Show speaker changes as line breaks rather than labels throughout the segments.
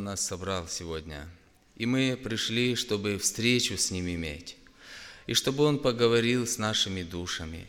нас собрал сегодня. И мы пришли, чтобы встречу с Ним иметь. И чтобы Он поговорил с нашими душами.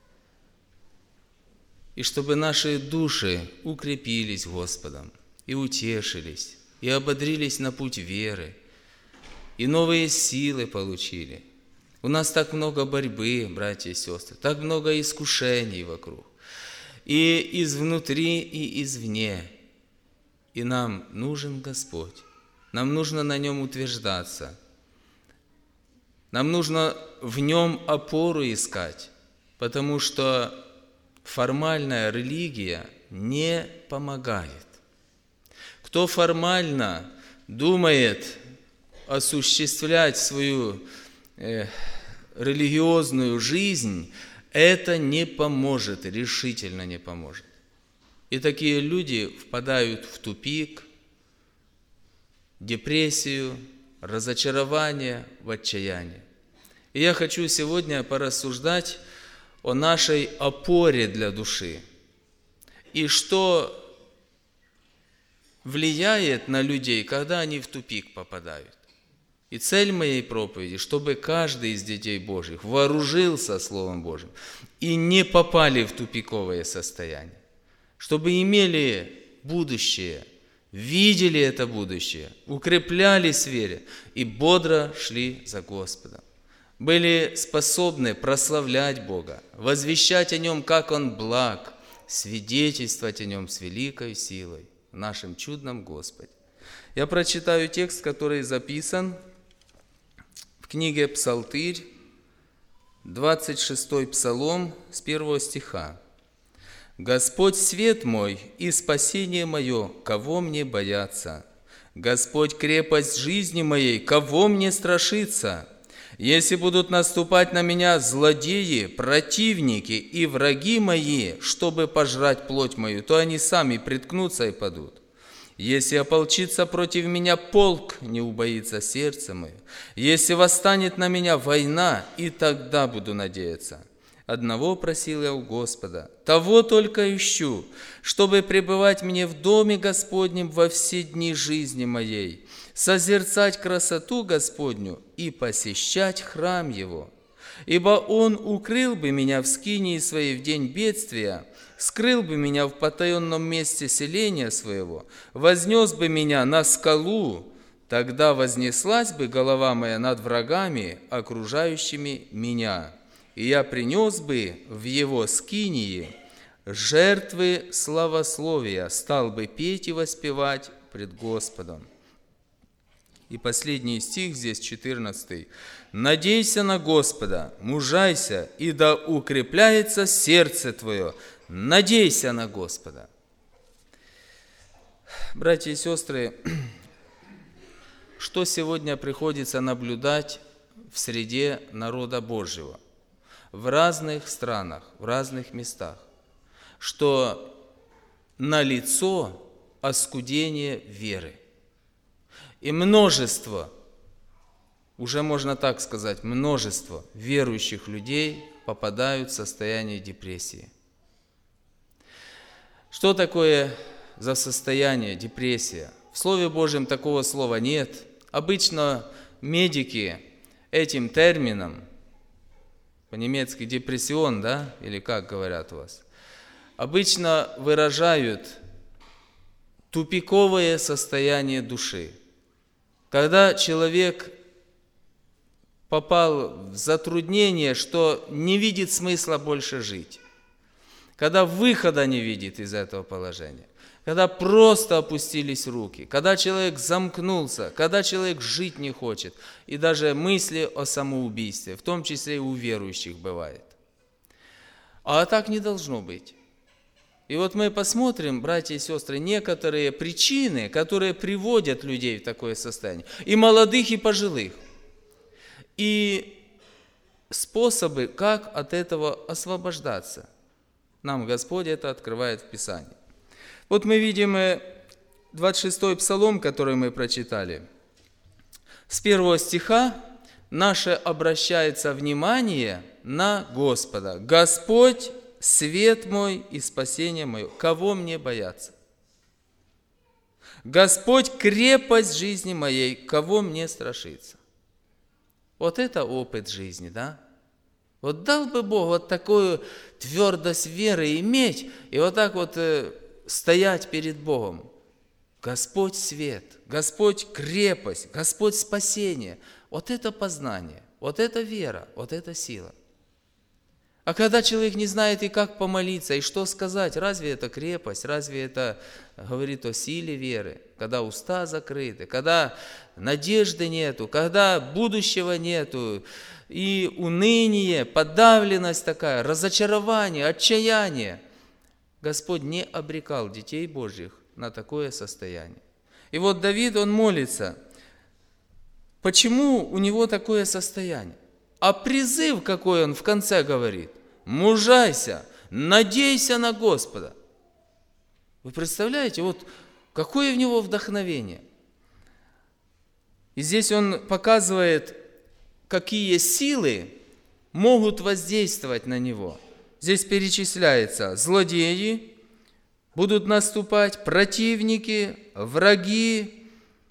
И чтобы наши души укрепились Господом, и утешились, и ободрились на путь веры, и новые силы получили. У нас так много борьбы, братья и сестры, так много искушений вокруг. И изнутри, и извне. И нам нужен Господь. Нам нужно на Нем утверждаться. Нам нужно в Нем опору искать, потому что формальная религия не помогает. Кто формально думает осуществлять свою религиозную жизнь, это не поможет, решительно не поможет. И такие люди впадают в тупик, депрессию, разочарование, в отчаяние. И я хочу сегодня порассуждать о нашей опоре для души. И что влияет на людей, когда они в тупик попадают. И цель моей проповеди, чтобы каждый из детей Божьих вооружился Словом Божьим и не попали в тупиковое состояние. Чтобы имели будущее, видели это будущее, укреплялись в вере и бодро шли за Господом. Были способны прославлять Бога, возвещать о Нем, как Он благ, свидетельствовать о Нем с великой силой в нашем чудном Господе. Я прочитаю текст, который записан в книге Псалтырь, 26 Псалом, с 1 стиха. «Господь свет мой и спасение мое, кого мне бояться? Господь крепость жизни моей, кого мне страшиться? Если будут наступать на меня злодеи, противники и враги мои, чтобы пожрать плоть мою, то они сами приткнутся и падут. Если ополчится против меня полк, не убоится сердце мое. Если восстанет на меня война, и тогда буду надеяться. Одного просил я у Господа, того только ищу, чтобы пребывать мне в доме Господнем во все дни жизни моей, созерцать красоту Господню и посещать храм Его. Ибо Он укрыл бы меня в скинии своей в день бедствия, скрыл бы меня в потаенном месте селения своего, вознес бы меня на скалу, тогда вознеслась бы голова моя над врагами, окружающими меня. И я принес бы в Его скинии жертвы славословия, стал бы петь и воспевать пред Господом». И последний стих здесь, 14. «Надейся на Господа, мужайся, и да укрепляется сердце твое. Надейся на Господа». Братья и сестры, что сегодня приходится наблюдать в среде народа Божьего, в разных странах, в разных местах, что налицо оскудение веры. И множество, уже можно так сказать, множество верующих людей попадают в состояние депрессии. Что такое за состояние депрессия? В Слове Божьем такого слова нет. Обычно медики этим термином, по-немецки депрессион, да, или как говорят у вас, обычно выражают тупиковое состояние души. Когда человек попал в затруднение, что не видит смысла больше жить, когда выхода не видит из этого положения, когда просто опустились руки, когда человек замкнулся, когда человек жить не хочет, и даже мысли о самоубийстве, в том числе и у верующих бывает. А так не должно быть. И вот мы посмотрим, братья и сестры, некоторые причины, которые приводят людей в такое состояние, и молодых, и пожилых, и способы, как от этого освобождаться. Нам Господь это открывает в Писании. Вот мы видим 26-й Псалом, который мы прочитали. С 1 стиха наше обращается внимание на Господа. «Господь, свет мой и спасение мое, кого мне бояться?» Господь крепость жизни моей, кого мне страшиться? Вот это опыт жизни, да? Вот дал бы Бог вот такую твердость веры иметь, и вот так вот стоять перед Богом. Господь свет, Господь крепость, Господь спасение. Вот это познание, вот это вера, вот это сила. А когда человек не знает и как помолиться, и что сказать, разве это крепость, разве это говорит о силе веры? Когда уста закрыты, когда надежды нету, когда будущего нету, и уныние, подавленность такая, разочарование, отчаяние. Господь не обрекал детей Божьих на такое состояние. И вот Давид, он молится. Почему у него такое состояние? А призыв, какой он в конце говорит: мужайся, надейся на Господа. Вы представляете, вот какое в него вдохновение. И здесь он показывает, какие силы могут воздействовать на него. Здесь перечисляется: злодеи будут наступать, противники, враги,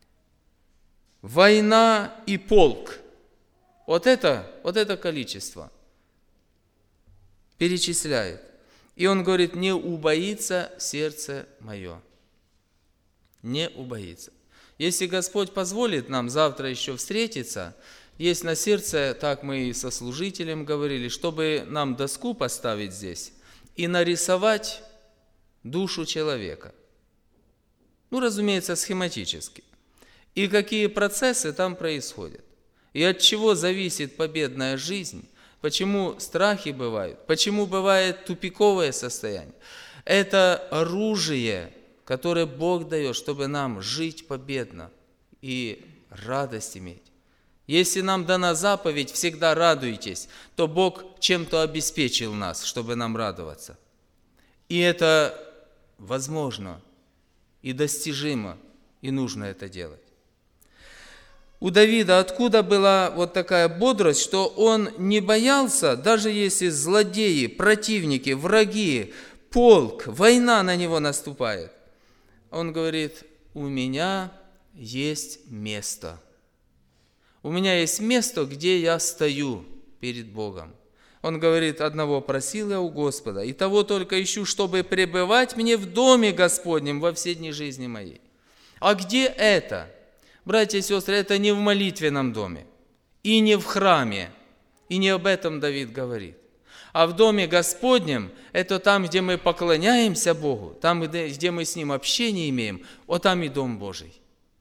война и полк. Вот это количество перечисляет. И он говорит: не убоится сердце мое. Не убоится. Если Господь позволит нам завтра еще встретиться, есть на сердце, так мы и со служителем говорили, чтобы нам доску поставить здесь и нарисовать душу человека. Ну, разумеется, схематически. И какие процессы там происходят. И от чего зависит победная жизнь, почему страхи бывают, почему бывает тупиковое состояние. Это оружие, которое Бог дает, чтобы нам жить победно и радость иметь. Если нам дана заповедь «всегда радуйтесь», то Бог чем-то обеспечил нас, чтобы нам радоваться. И это возможно, и достижимо, и нужно это делать. У Давида откуда была вот такая бодрость, что он не боялся, даже если злодеи, противники, враги, полк, война на него наступает. Он говорит: у меня есть место. У меня есть место, где я стою перед Богом. Он говорит: одного просил я у Господа, и того только ищу, чтобы пребывать мне в доме Господнем во все дни жизни моей. А где это? Братья и сестры, это не в молитвенном доме, и не в храме, и не об этом Давид говорит. А в доме Господнем – это там, где мы поклоняемся Богу, там, где мы с Ним общение имеем, вот там и Дом Божий.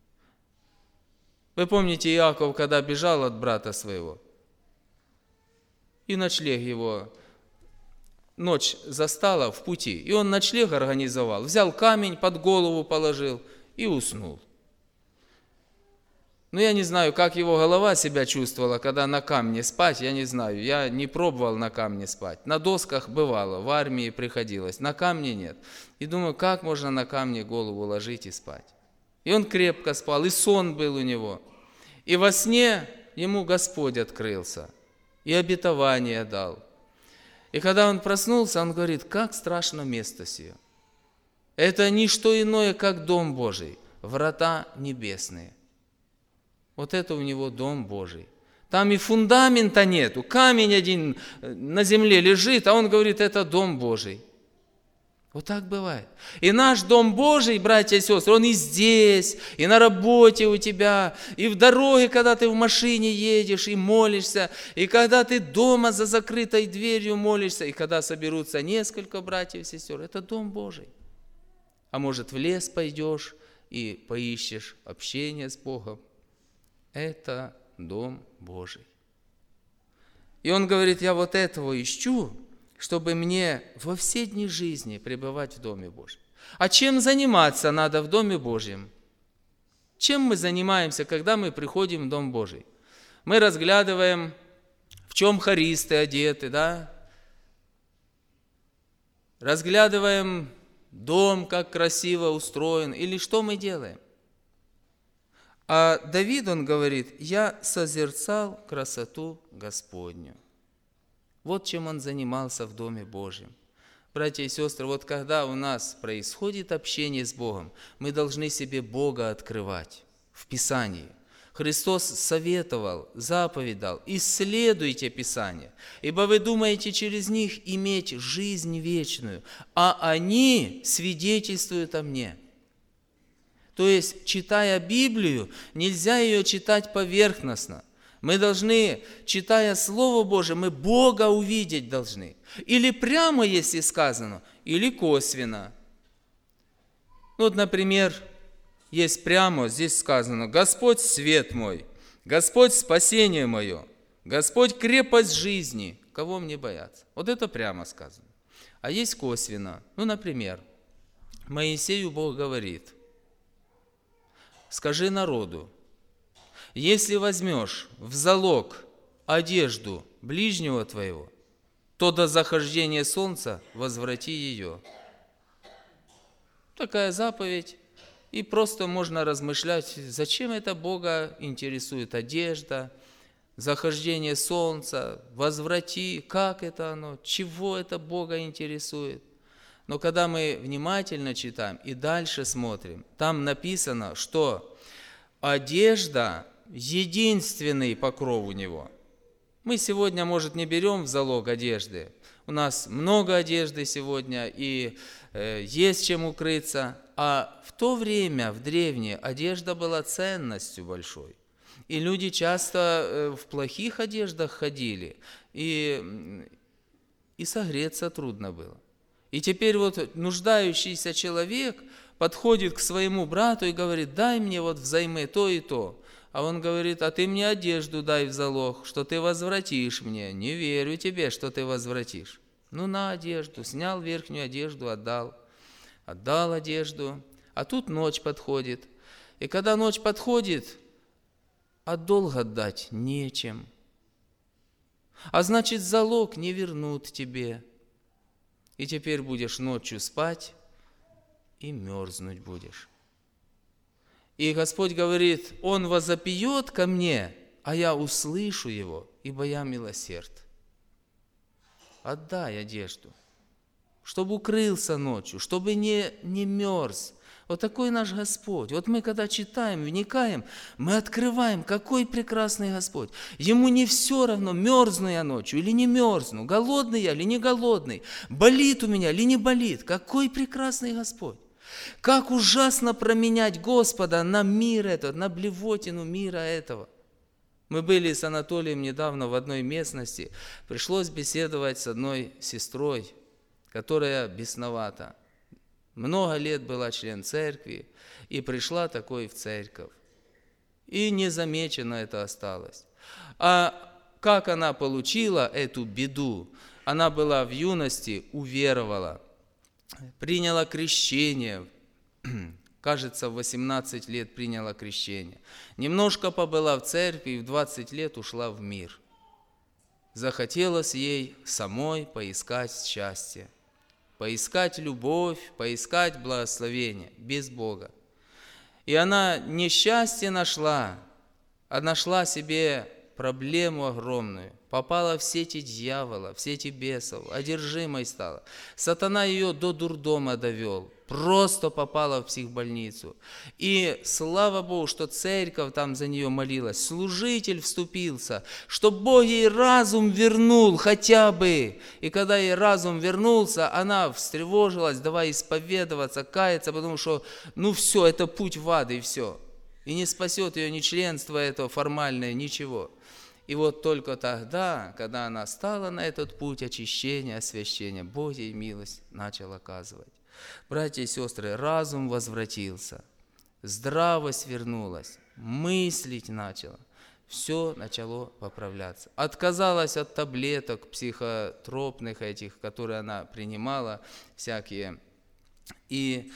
Вы помните, Иаков, когда бежал от брата своего, и ночлег его, ночь застала в пути, и он ночлег организовал, взял камень, под голову положил и уснул. Ну, я не знаю, как его голова себя чувствовала, когда на камне спать, я не знаю. Я не пробовал на камне спать. На досках бывало, в армии приходилось, на камне нет. И думаю, как можно на камне голову ложить и спать? И он крепко спал, и сон был у него. И во сне ему Господь открылся, и обетование дал. И когда он проснулся, он говорит: как страшно место сие. Это не что иное, как Дом Божий, врата небесные. Вот это у него Дом Божий. Там и фундамента нету, камень один на земле лежит, а он говорит: это Дом Божий. Вот так бывает. И наш Дом Божий, братья и сестры, он и здесь, и на работе у тебя, и в дороге, когда ты в машине едешь и молишься, и когда ты дома за закрытой дверью молишься, и когда соберутся несколько братьев и сестер, это Дом Божий. А может, в лес пойдешь и поищешь общение с Богом. Это Дом Божий. И он говорит: я вот этого ищу, чтобы мне во все дни жизни пребывать в Доме Божьем. А чем заниматься надо в Доме Божьем? Чем мы занимаемся, когда мы приходим в Дом Божий? Мы разглядываем, в чем хористы одеты, да? Разглядываем дом, как красиво устроен, или что мы делаем? А Давид, он говорит: я созерцал красоту Господню. Вот чем он занимался в Доме Божьем. Братья и сестры, вот когда у нас происходит общение с Богом, мы должны себе Бога открывать в Писании. Христос советовал, заповедь дал: исследуйте Писание, ибо вы думаете через них иметь жизнь вечную, а они свидетельствуют о мне. То есть, читая Библию, нельзя ее читать поверхностно. Мы должны, читая Слово Божие, мы Бога увидеть должны. Или прямо, если сказано, или косвенно. Вот, например, есть прямо, здесь сказано: Господь свет мой, Господь спасение мое, Господь крепость жизни, кого мне бояться? Вот это прямо сказано. А есть косвенно. Ну, например, Моисею Бог говорит: скажи народу, если возьмешь в залог одежду ближнего твоего, то до захождения солнца возврати ее. Такая заповедь. И просто можно размышлять, зачем это Бога интересует одежда, захождение солнца, возврати, как это оно, чего это Бога интересует. Но когда мы внимательно читаем и дальше смотрим, там написано, что одежда – единственный покров у него. Мы сегодня, может, не берем в залог одежды. У нас много одежды сегодня, и есть чем укрыться. А в то время, в древнее, одежда была ценностью большой. И люди часто в плохих одеждах ходили, и согреться трудно было. И теперь вот нуждающийся человек подходит к своему брату и говорит: дай мне вот взаймы то и то. А он говорит: а ты мне одежду дай в залог, что ты возвратишь мне. Не верю тебе, что ты возвратишь. Ну, на одежду. Снял верхнюю одежду, отдал одежду. А тут ночь подходит. И когда ночь подходит, а долг отдать нечем. А значит, залог не вернут тебе. И теперь будешь ночью спать и мерзнуть будешь. И Господь говорит: Он возопьет ко мне, а я услышу его, ибо я милосерд. Отдай одежду, чтобы укрылся ночью, чтобы не мерз. Вот такой наш Господь. Вот мы, когда читаем, вникаем, мы открываем, какой прекрасный Господь. Ему не все равно, мерзну я ночью или не мерзну, голодный я или не голодный, болит у меня или не болит. Какой прекрасный Господь. Как ужасно променять Господа на мир этот, на блевотину мира этого. Мы были с Анатолием недавно в одной местности. Пришлось беседовать с одной сестрой, которая бесновата. Много лет была член церкви и пришла такой в церковь. И незамечено это осталось. А как она получила эту беду? Она была в юности, уверовала, приняла крещение, кажется, в 18 лет приняла крещение. Немножко побыла в церкви и в 20 лет ушла в мир. Захотелось ей самой поискать счастье, поискать любовь, поискать благословение без Бога. И она не счастье нашла, а нашла себе проблему огромную. Попала в сети дьявола, в сети бесов, одержимой стала. Сатана ее до дурдома довел, просто попала в психбольницу. И слава Богу, что церковь там за нее молилась, служитель вступился, что Бог ей разум вернул хотя бы. И когда ей разум вернулся, она встревожилась, давай исповедоваться, каяться, потому что, все, это путь в ад и все. И не спасет ее ни членство это формальное, ничего. И вот только тогда, когда она стала на этот путь очищения, освящения, Бог ей милость начал оказывать. Братья и сестры, разум возвратился, здравость вернулась, мыслить начала, все начало поправляться. Отказалась от таблеток психотропных этих, которые она принимала, всякие, и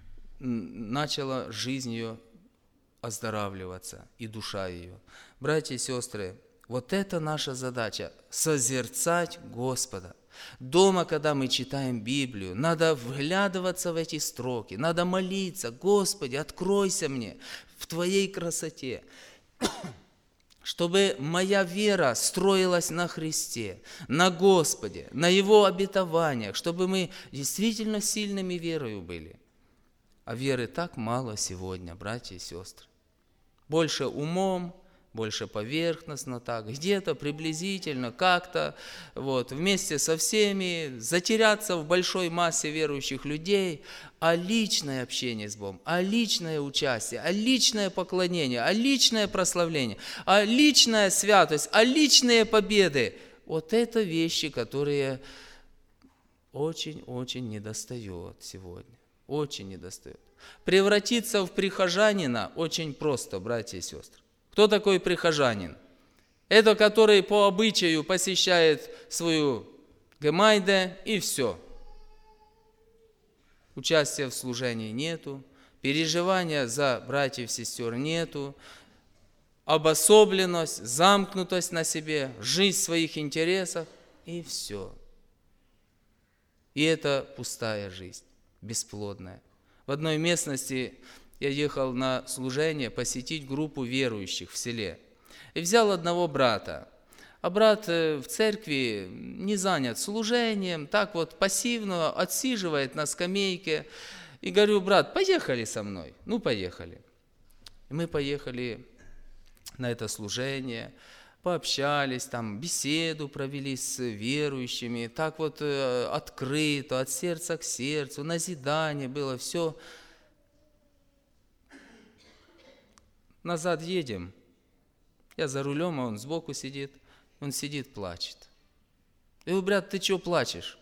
начала жизнь ее оздоравливаться, и душа ее. Братья и сестры, вот это наша задача – созерцать Господа. Дома, когда мы читаем Библию, надо вглядываться в эти строки, надо молиться: Господи, откройся мне в Твоей красоте, чтобы моя вера строилась на Христе, на Господе, на Его обетованиях, чтобы мы действительно сильными верою были. А веры так мало сегодня, братья и сестры. Больше умом, больше поверхностно так, где-то приблизительно, как-то, вместе со всеми, затеряться в большой массе верующих людей, а личное общение с Богом, а личное участие, а личное поклонение, а личное прославление, а личная святость, а личные победы. Вот это вещи, которые очень-очень недостает сегодня, очень недостает. Превратиться в прихожанина очень просто, братья и сестры. Кто такой прихожанин? Это который по обычаю посещает свою гемайде и все. Участия в служении нету, переживания за братьев и сестер нету, обособленность, замкнутость на себе, жизнь в своих интересах и все. И это пустая жизнь, бесплодная. В одной местности я ехал на служение посетить группу верующих в селе. И взял одного брата. А брат в церкви не занят служением, так пассивно отсиживает на скамейке. И говорю: брат, поехали со мной. Ну, поехали. И мы поехали на это служение, пообщались, там беседу провели с верующими, так открыто, от сердца к сердцу, назидание было, все. Назад едем, я за рулем, а он сбоку сидит, он сидит, плачет. Я говорю: брат, ты чего плачешь?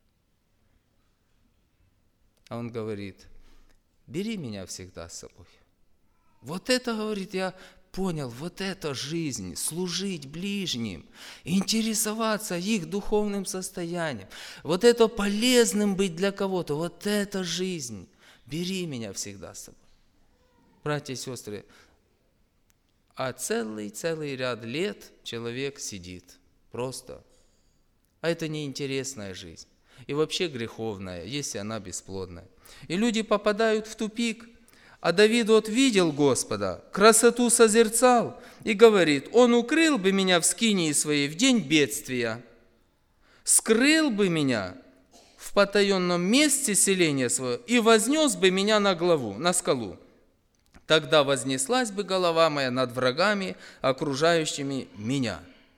А он говорит: бери меня всегда с собой. Вот это, говорит, я понял, вот это жизнь, служить ближним, интересоваться их духовным состоянием, вот это полезным быть для кого-то, вот это жизнь, бери меня всегда с собой. Братья и сестры, а целый ряд лет человек сидит просто. А это неинтересная жизнь. И вообще греховная, если она бесплодная. И люди попадают в тупик. А Давид видел Господа, красоту созерцал и говорит: Он укрыл бы меня в скинии своей в день бедствия, скрыл бы меня в потаенном месте селения своего и вознес бы меня на скалу. Тогда вознеслась бы голова моя над врагами, окружающими меня.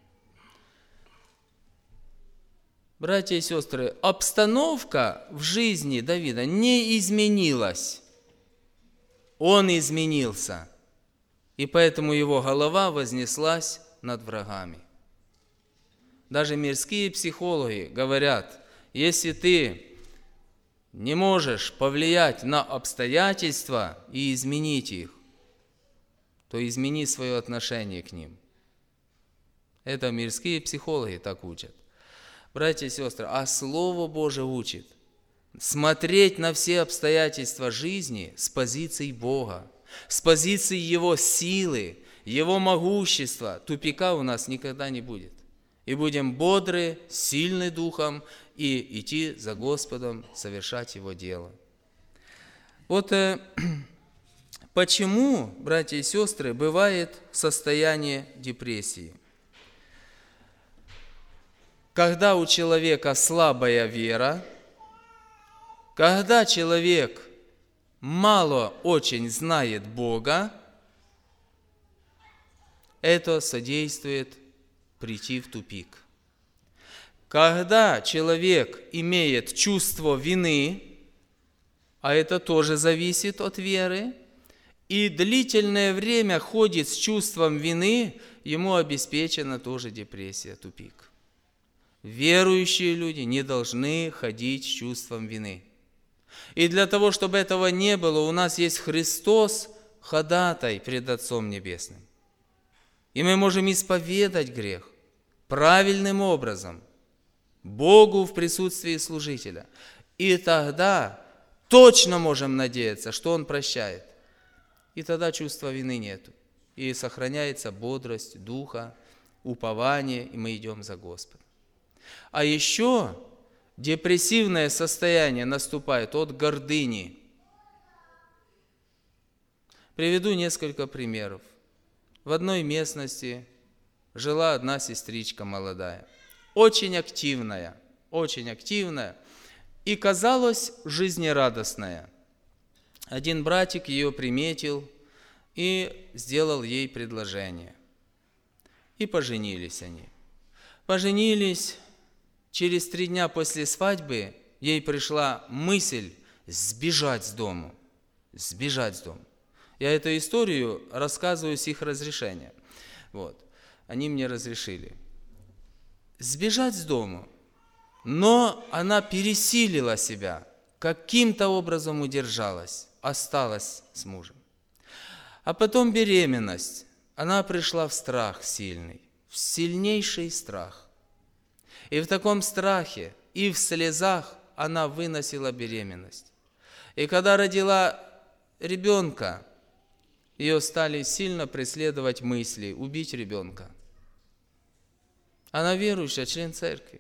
Братья и сестры, обстановка в жизни Давида не изменилась. Он изменился, и поэтому его голова вознеслась над врагами. Даже мирские психологи говорят: если ты не можешь повлиять на обстоятельства и изменить их, то измени свое отношение к ним. Это мирские психологи так учат. Братья и сестры, а Слово Божие учит смотреть на все обстоятельства жизни с позиции Бога, с позиции Его силы, Его могущества. Тупика у нас никогда не будет. И будем бодры, сильны духом и идти за Господом, совершать Его дело. Почему, братья и сестры, бывает состояние депрессии? Когда у человека слабая вера, когда человек мало очень знает Бога, это содействует прийти в тупик. Когда человек имеет чувство вины, а это тоже зависит от веры, и длительное время ходит с чувством вины, ему обеспечена тоже депрессия, тупик. Верующие люди не должны ходить с чувством вины. И для того, чтобы этого не было, у нас есть Христос, ходатай пред Отцом Небесным. И мы можем исповедать грех правильным образом, Богу в присутствии служителя. И тогда точно можем надеяться, что Он прощает. И тогда чувства вины нету. И сохраняется бодрость духа, упование, и мы идем за Господом. А еще депрессивное состояние наступает от гордыни. Приведу несколько примеров. В одной местности жила одна сестричка молодая, очень активная и казалось жизнерадостная. Один братик ее приметил и сделал ей предложение. И поженились они. Поженились. Через 3 дня после свадьбы ей пришла мысль сбежать с дому. Сбежать с дома. Я эту историю рассказываю с их разрешения. Вот. Они мне разрешили. Сбежать с дому. Но она пересилила себя. Каким-то образом удержалась. Осталась с мужем. А потом беременность. Она пришла в страх сильный. В сильнейший страх. И в таком страхе, и в слезах она выносила беременность. И когда родила ребенка, ее стали сильно преследовать мысли убить ребенка. Она верующая, член церкви.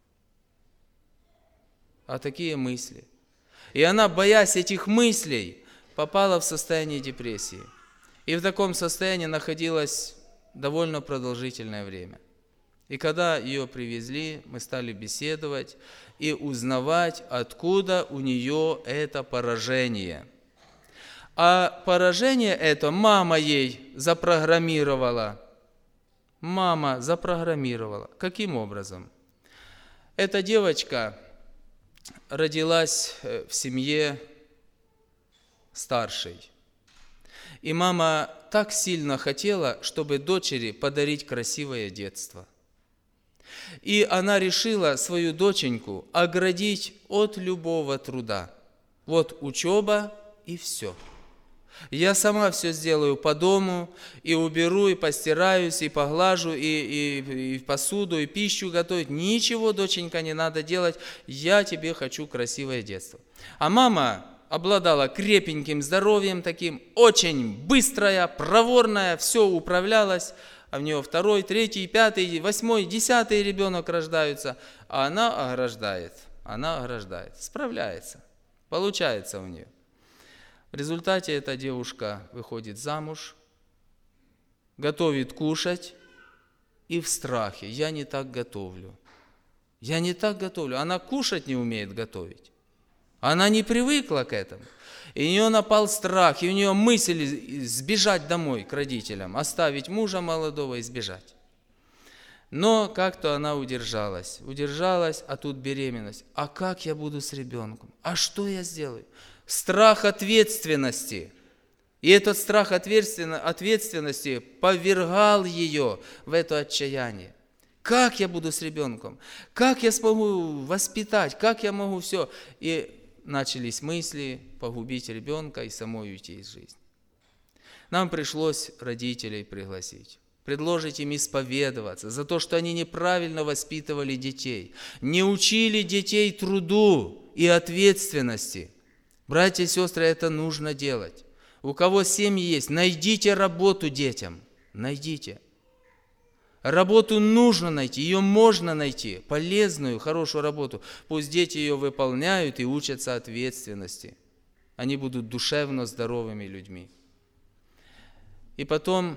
А такие мысли. И она, боясь этих мыслей, попала в состояние депрессии. И в таком состоянии находилась довольно продолжительное время. И когда ее привезли, мы стали беседовать и узнавать, откуда у нее это поражение. А поражение это мама ей запрограммировала. Мама запрограммировала. Каким образом? Эта девочка родилась в семье старшей. И мама так сильно хотела, чтобы дочери подарить красивое детство. И она решила свою доченьку оградить от любого труда. Вот учеба и все. Я сама все сделаю по дому, и уберу, и постираюсь, и поглажу, и посуду, и пищу готовить. Ничего, доченька, не надо делать. Я тебе хочу красивое детство. А мама обладала крепеньким здоровьем таким, очень быстрая, проворная, все управлялась. А у нее 2-й, 3-й, 5-й, 8-й, 10-й ребенок рождаются. А она ограждает, справляется, получается у нее. В результате эта девушка выходит замуж, готовит кушать и в страхе. Я не так готовлю. Она кушать не умеет готовить. Она не привыкла к этому. И у нее напал страх, и у нее мысль сбежать домой к родителям, оставить мужа молодого и сбежать. Но как-то она удержалась, а тут беременность. А как я буду с ребенком? А что я сделаю? Страх ответственности. И этот страх ответственности повергал ее в это отчаяние. Как я буду с ребенком? Как я смогу воспитать? Как я могу все? И начались мысли погубить ребенка и самой уйти из жизни. Нам пришлось родителей пригласить, предложить им исповедоваться за то, что они неправильно воспитывали детей, не учили детей труду и ответственности. Братья и сестры, это нужно делать. У кого семьи есть, найдите работу детям, найдите. Работу нужно найти, ее можно найти, полезную, хорошую работу. Пусть дети ее выполняют и учатся ответственности. Они будут душевно здоровыми людьми. И потом,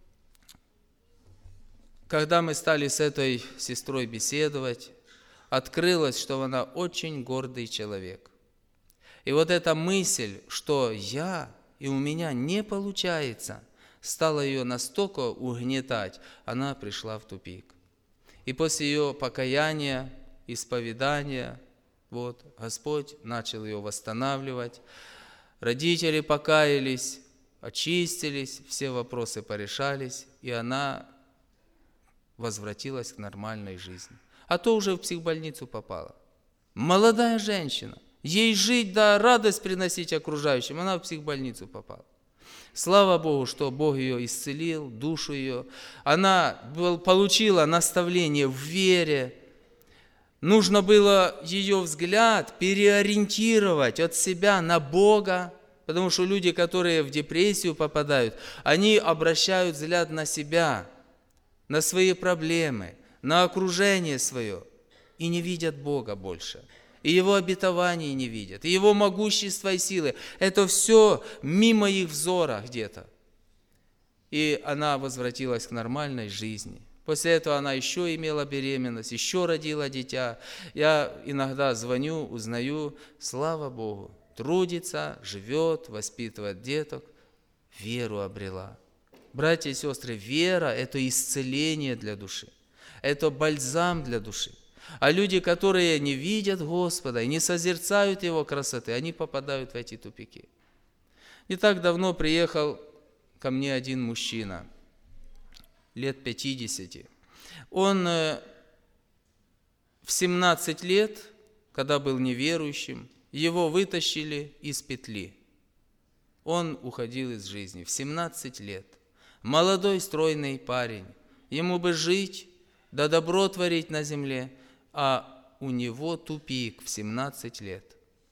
когда мы стали с этой сестрой беседовать, открылось, что она очень гордый человек. И вот эта мысль, что и у меня не получается, стала ее настолько угнетать, она пришла в тупик. И после ее покаяния, исповедания, Господь начал ее восстанавливать. Родители покаялись, очистились, все вопросы порешались, и она возвратилась к нормальной жизни. А то уже в психбольницу попала. Молодая женщина. Ей жить, радость приносить окружающим, она в психбольницу попала. Слава Богу, что Бог ее исцелил, душу ее. Она получила наставление в вере. Нужно было ее взгляд переориентировать от себя на Бога, потому что люди, которые в депрессию попадают, они обращают взгляд на себя, на свои проблемы, на окружение свое и не видят Бога больше. И Его обетований не видят, и Его могущества и силы. Это все мимо их взора где-то. И она возвратилась к нормальной жизни. После этого она еще имела беременность, еще родила дитя. Я иногда звоню, узнаю, слава Богу, трудится, живет, воспитывает деток, веру обрела. Братья и сестры, вера – это исцеление для души, это бальзам для души. А люди, которые не видят Господа и не созерцают Его красоты, они попадают в эти тупики. Не так давно приехал ко мне один мужчина, лет 50. Он в 17 лет, когда был неверующим, его вытащили из петли. Он уходил из жизни в 17 лет. Молодой, стройный парень. Ему бы жить, да добро творить на земле, а у него тупик в 17 лет.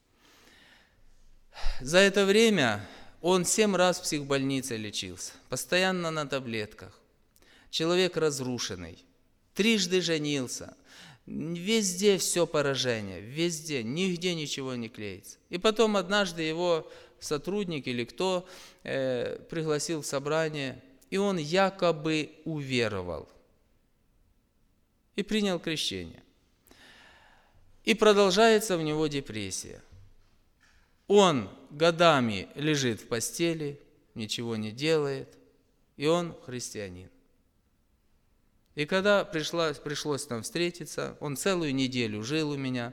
За это время он 7 раз в психбольнице лечился, постоянно на таблетках. Человек разрушенный, 3 женился, везде все поражение, везде, нигде ничего не клеится. И потом однажды его сотрудник или кто пригласил в собрание, и он якобы уверовал и принял крещение. И продолжается в него депрессия. Он годами лежит в постели, ничего не делает, и он христианин. И когда пришлось нам встретиться, он целую неделю жил у меня,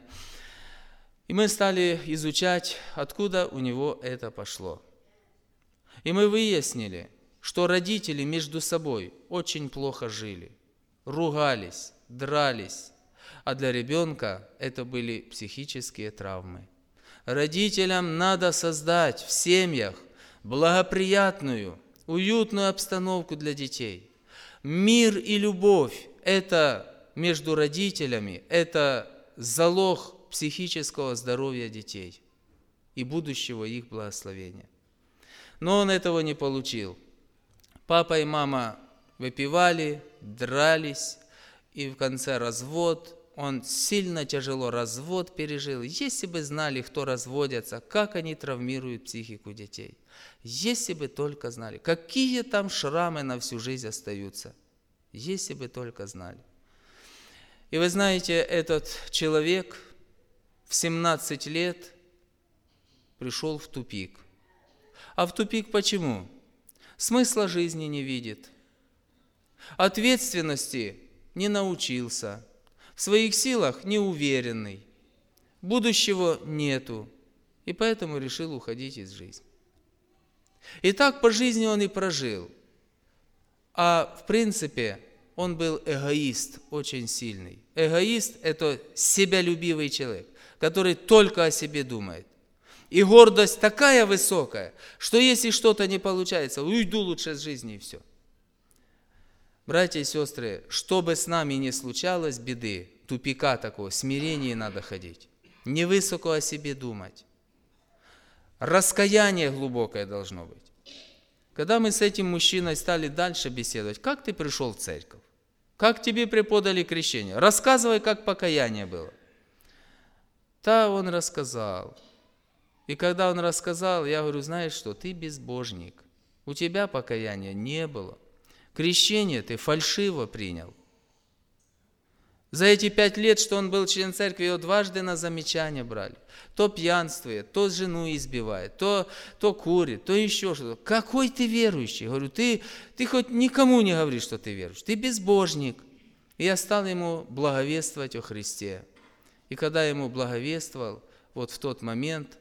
и мы стали изучать, откуда у него это пошло. И мы выяснили, что родители между собой очень плохо жили, ругались, дрались, а для ребенка это были психические травмы. Родителям надо создать в семьях благоприятную, уютную обстановку для детей. Мир и любовь – это между родителями, это залог психического здоровья детей и будущего их благословения. Но он этого не получил. Папа и мама выпивали, дрались, и в конце развод. Он сильно тяжело развод пережил. Если бы знали, кто разводятся, как они травмируют психику детей. Если бы только знали, какие там шрамы на всю жизнь остаются. Если бы только знали. И вы знаете, этот человек в 17 лет пришел в тупик. А в тупик почему? Смысла жизни не видит. Ответственности не научился. В своих силах неуверенный. Будущего нету. И поэтому решил уходить из жизни. И так по жизни он и прожил. А в принципе он был эгоист очень сильный. Эгоист – это себялюбивый человек, который только о себе думает. И гордость такая высокая, что если что-то не получается, уйду лучше с жизни и все. Братья и сестры, что бы с нами ни случалось, беды, тупика такого, смирения надо ходить. Не высоко о себе думать. Раскаяние глубокое должно быть. Когда мы с этим мужчиной стали дальше беседовать, как ты пришел в церковь? Как тебе преподали крещение? Рассказывай, как покаяние было. Да, он рассказал. И когда он рассказал, я говорю, знаешь что, ты безбожник. У тебя покаяния не было. Крещение ты фальшиво принял. За эти 5 лет, что он был член церкви, его дважды на замечания брали. То пьянствует, то жену избивает, то курит, то еще что-то. Какой ты верующий? Говорю, ты хоть никому не говоришь, что ты верующий. Ты безбожник. И я стал ему благовествовать о Христе. И когда я ему благовествовал, вот в тот момент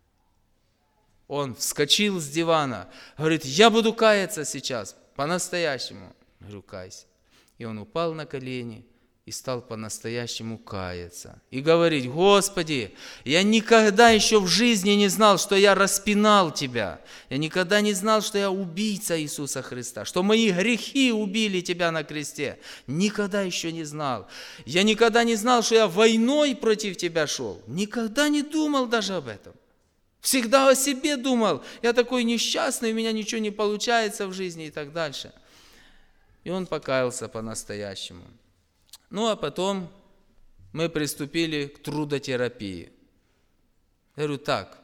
он вскочил с дивана, говорит, я буду каяться сейчас, по-настоящему. Говорю, кайся. И он упал на колени и стал по-настоящему каяться. И говорить, Господи, я никогда еще в жизни не знал, что я распинал Тебя. Я никогда не знал, что я убийца Иисуса Христа, что мои грехи убили Тебя на кресте. Никогда еще не знал. Я никогда не знал, что я войной против Тебя шел. Никогда не думал даже об этом. Всегда о себе думал. Я такой несчастный, у меня ничего не получается в жизни и так дальше. И он покаялся по-настоящему. Ну, а потом мы приступили к трудотерапии. Я говорю, так,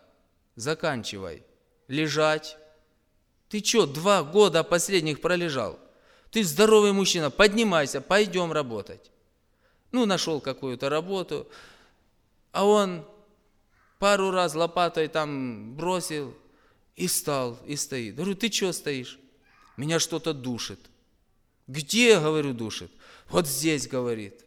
заканчивай лежать. Ты что, 2 года последних пролежал? Ты здоровый мужчина, поднимайся, пойдем работать. Ну, нашел какую-то работу, а он пару раз лопатой там бросил и встал, и стоит. Говорю, ты что стоишь? Меня что-то душит. Где, говорю, душит? Вот здесь, говорит.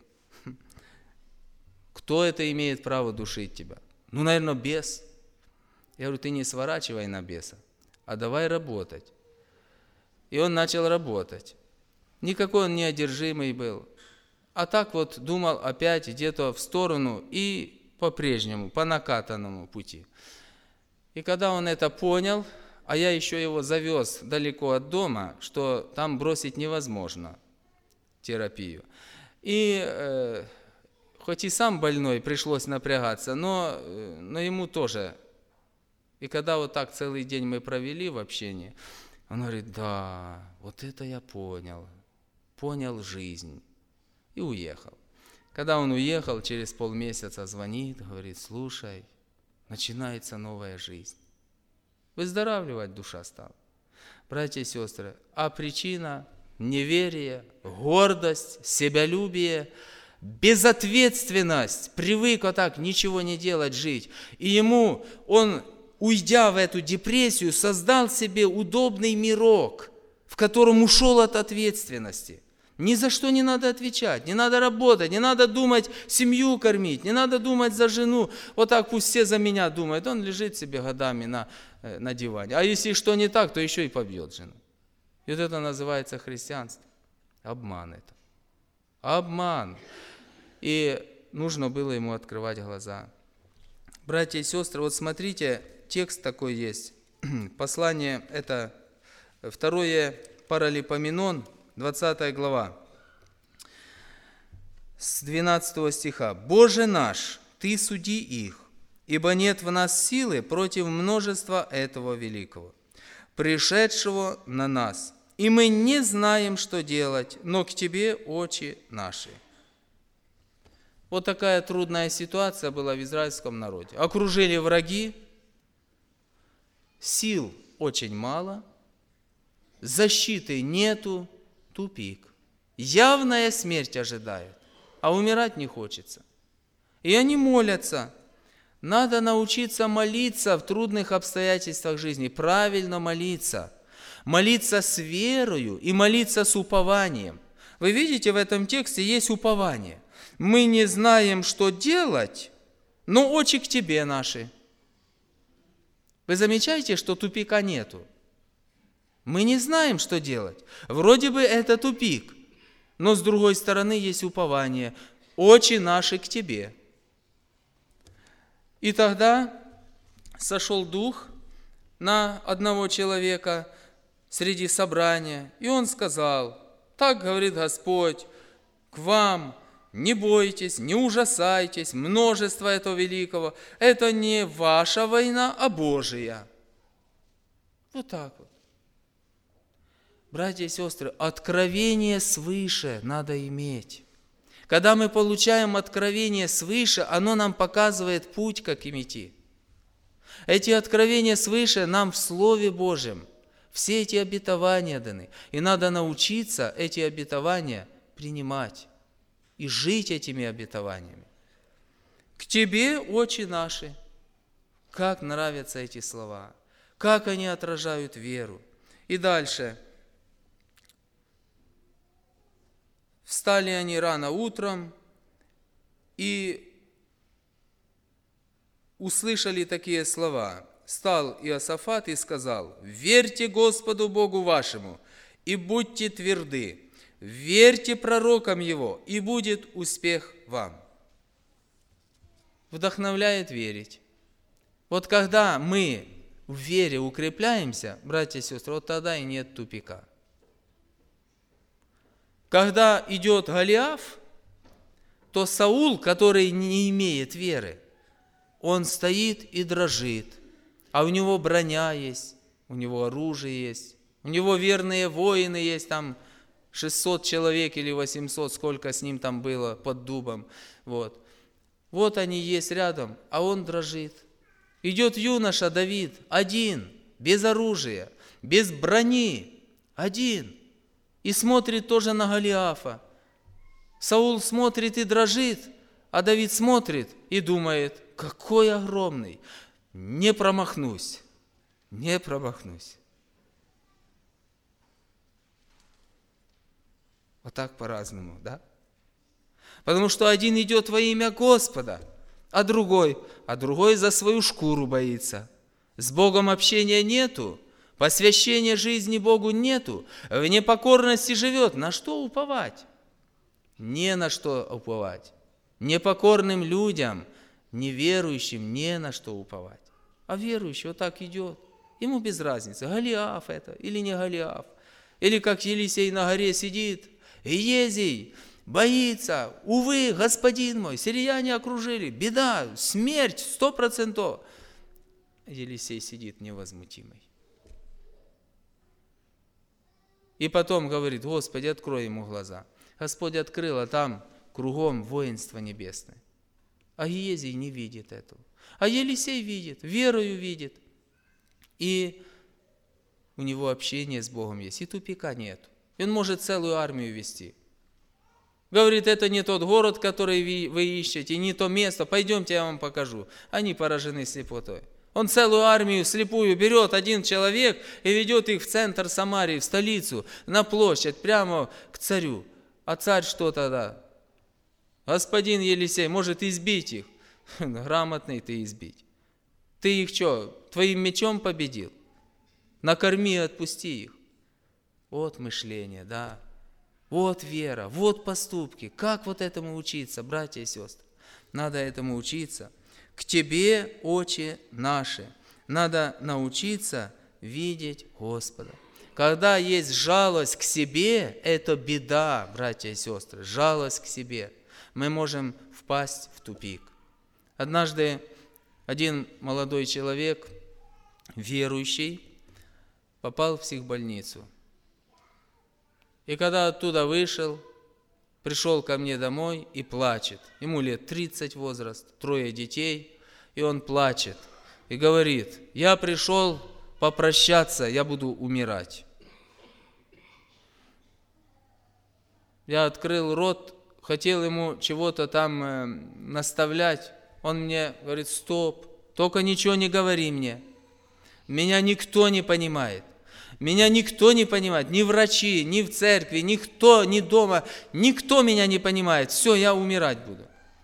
Кто это имеет право душить тебя? Ну, наверное, бес. Я говорю, ты не сворачивай на беса, а давай работать. И он начал работать. Никакой он не одержимый был. А так вот думал опять где-то в сторону и по-прежнему, по накатанному пути. И когда он это понял, а я еще его завез далеко от дома, что там бросить невозможно терапию. И хоть и сам больной, пришлось напрягаться, но ему тоже. И когда вот так целый день мы провели в общении, он говорит, да, вот это я понял жизнь. И уехал. Когда он уехал, через полмесяца звонит, говорит, слушай, начинается новая жизнь. Выздоравливать душа стала. Братья и сестры, а причина – неверие, гордость, себялюбие, безответственность. Привык вот так ничего не делать, жить. И он, уйдя в эту депрессию, создал себе удобный мирок, в котором ушел от ответственности. Ни за что не надо отвечать, не надо работать, не надо думать семью кормить, не надо думать за жену. Вот так пусть все за меня думают. Он лежит себе годами на диване. А если что не так, то еще и побьет жену. И вот это называется христианство. Обман это. Обман. И нужно было ему открывать глаза. Братья и сестры, вот смотрите, текст такой есть. Послание, это 2 Паралипоменон, 20 глава, с 12 стиха. «Боже наш, Ты суди их, ибо нет в нас силы против множества этого великого, пришедшего на нас, и мы не знаем, что делать, но к Тебе очи наши». Вот такая трудная ситуация была в израильском народе. Окружили враги, сил очень мало, защиты нету, тупик. Явная смерть ожидает, а умирать не хочется. И они молятся. Надо научиться молиться в трудных обстоятельствах жизни, правильно молиться. Молиться с верою и молиться с упованием. Вы видите, в этом тексте есть упование. Мы не знаем, что делать, но очи к Тебе наши. Вы замечаете, что тупика нету? Мы не знаем, что делать. Вроде бы это тупик, но с другой стороны есть упование. Очи наши к Тебе. И тогда сошел дух на одного человека среди собрания, и он сказал, так говорит Господь, к вам не бойтесь, не ужасайтесь, множество этого великого. Это не ваша война, а Божия. Вот так вот. Братья и сестры, откровение свыше надо иметь. Когда мы получаем откровение свыше, оно нам показывает путь, как им идти. Эти откровения свыше нам в Слове Божьем. Все эти обетования даны. И надо научиться эти обетования принимать и жить этими обетованиями. К Тебе очи наши. Как нравятся эти слова. Как они отражают веру. И дальше. Встали они рано утром и услышали такие слова. Встал Иосафат и сказал, «Верьте Господу Богу вашему и будьте тверды, верьте пророкам Его, и будет успех вам». Вдохновляет верить. Вот когда мы в вере укрепляемся, братья и сестры, вот тогда и нет тупика. Когда идет Голиаф, то Саул, который не имеет веры, он стоит и дрожит, а у него броня есть, у него оружие есть, у него верные воины есть, там 600 человек или 800, сколько с ним там было под дубом. Вот они есть рядом, а он дрожит. Идет юноша Давид, один, без оружия, без брони, один. и смотрит тоже на Голиафа. Саул смотрит и дрожит, а Давид смотрит и думает, какой огромный, не промахнусь, не промахнусь. Вот так по-разному, да? Потому что один идет во имя Господа, а другой за свою шкуру боится. С Богом общения нету, посвящения жизни Богу нету, в непокорности живет. На что уповать? Не на что уповать. Непокорным людям, неверующим не на что уповать. А верующий вот так идет. Ему без разницы, Голиаф это или не Голиаф. Или как Елисей на горе сидит, Иезий боится, увы, господин мой, сирияне окружили, беда, смерть 100%. Елисей сидит невозмутимый. И потом говорит, Господи, открой ему глаза. Господь открыл, а там кругом воинство небесное. А Иезий не видит этого. А Елисей видит, верою видит. И у него общение с Богом есть, и тупика нет. И он может целую армию вести. Говорит, это не тот город, который вы ищете, не то место, пойдемте, я вам покажу. Они поражены слепотой. Он целую армию слепую берет, один человек, и ведет их в центр Самарии, в столицу, на площадь, прямо к царю. А царь что тогда? Господин Елисей может избить их. Грамотный ты избить. Ты их что, твоим мечом победил? Накорми и отпусти их. Вот мышление, да. Вот вера, вот поступки. Как вот этому учиться, братья и сестры? Надо этому учиться. К тебе, очи наши. Надо научиться видеть Господа. Когда есть жалость к себе, это беда, братья и сестры. Жалость к себе. Мы можем впасть в тупик. Однажды один молодой человек, верующий, попал в психбольницу. И когда оттуда вышел, пришел ко мне домой и плачет. Ему лет 30 возраст, 3 детей, и он плачет. И говорит, я пришел попрощаться, я буду умирать. Я открыл рот, хотел ему чего-то там наставлять. Он мне говорит, стоп, только ничего не говори мне. Меня никто не понимает. Меня никто не понимает, ни врачи, ни в церкви, никто, ни дома, никто меня не понимает. Все, я умирать буду.